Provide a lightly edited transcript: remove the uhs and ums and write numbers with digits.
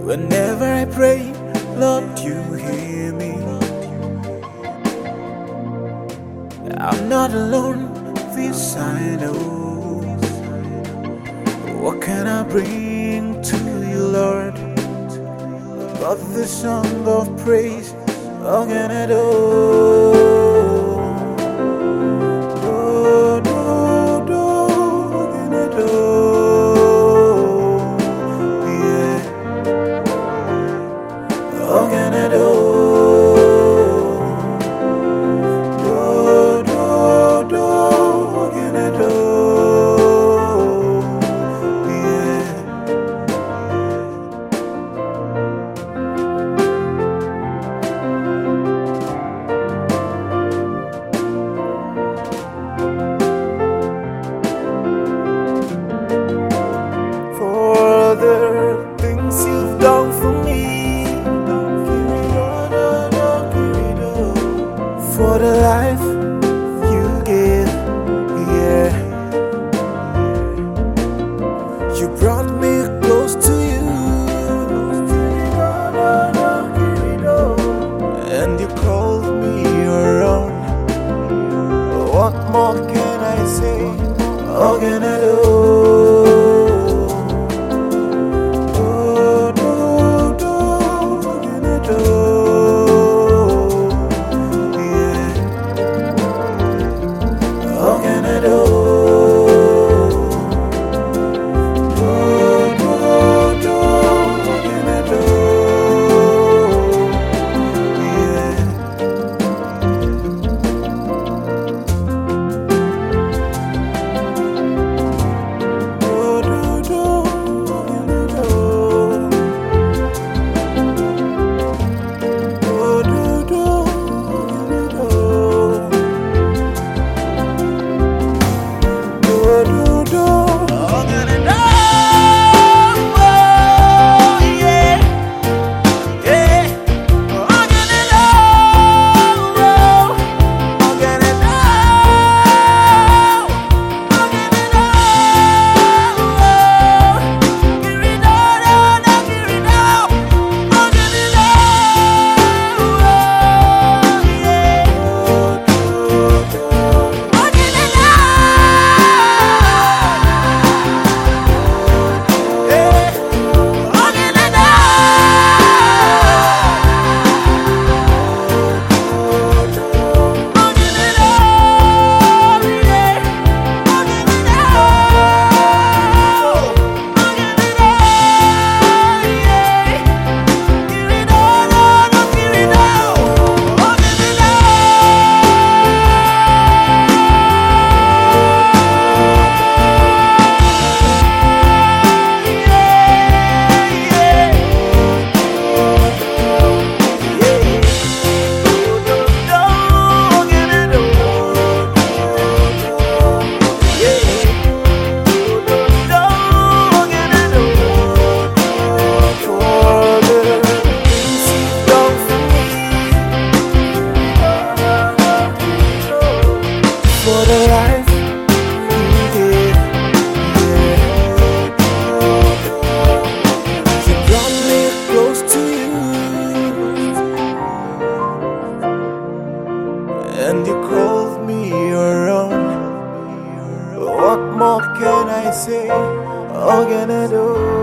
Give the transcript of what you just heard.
Whenever I pray, Lord, you hear me. I'm not alone, this I know. What can I bring to you, Lord, but the song of praise? What can I do? What can I do? Yeah. What can I do? What can I do? Yeah. For the things you've done for me, for the life you give, yeah. You brought me close to you, and you called me your own. What more can I say? What can I do? For the life you gave, yeah. You brought me close to you, and you called me your own. What more can I say? What can I do?